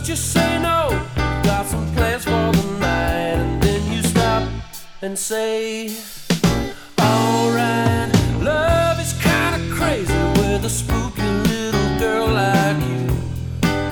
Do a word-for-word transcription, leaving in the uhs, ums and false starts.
First you say no, got some plans for the night, and then you stop and say